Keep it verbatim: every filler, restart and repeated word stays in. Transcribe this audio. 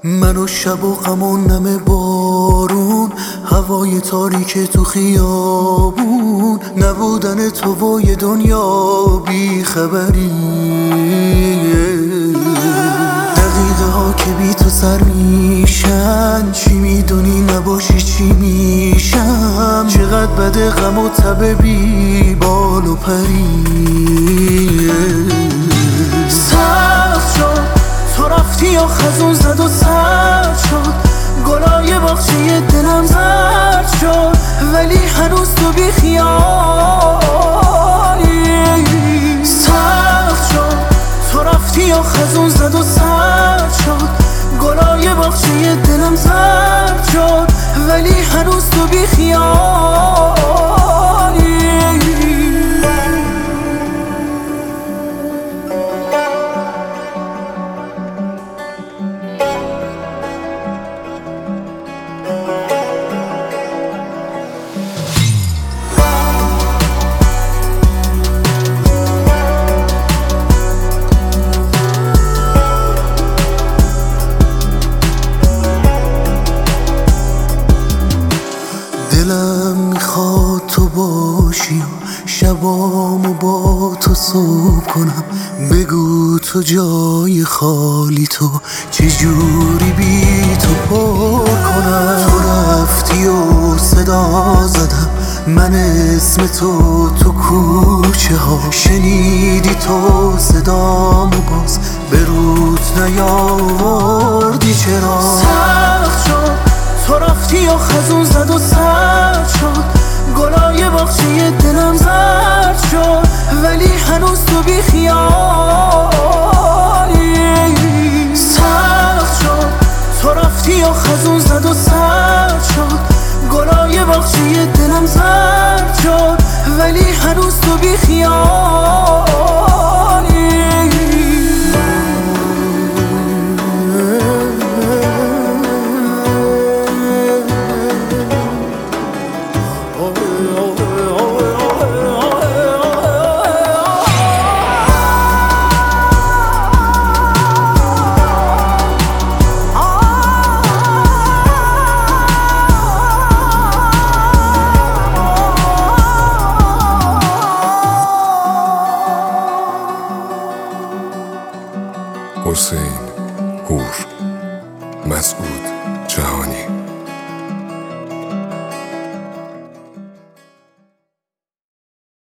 من و شب و غم و نم بارون، هوای تاریک تو خیابون، نبودن تو و یه دنیا بی خبری. دقیقه ها که بی تو سر میشن، چی میدونی نباشی چی میشم. چقدر بده غم و تب بی بال و پری. سخت شد تو رفتی و خزون زد و سرد شد، گلای باغچه دلم زرد شد، ولی هنوز تو بی خیالی. سخت شد تو رفتی و خزون زد و سرد شد، گلای باغچه دلم زرد شد، ولی هنوز تو بی خیالی. دلم میخواد تو باشی و شبامو با تو صبح کنم. بگو تو جای خالی تو چجوری بی تو پر کنم. تو رفتی و صدا زدم من اسم تو تو کوچه ها، شنیدی تو صدامو باز به رود نیاوردی چرا. سخت شد تو رفتی و خزون زد و سرد شد، گلای باغچه دلم زرد شد، ولی هنوز تو بی خیالی. سخت شد تو رفتی و خزون زد و سرد شد، گلای باغچه دلم زرد شد، ولی هنوز تو بی خیالی.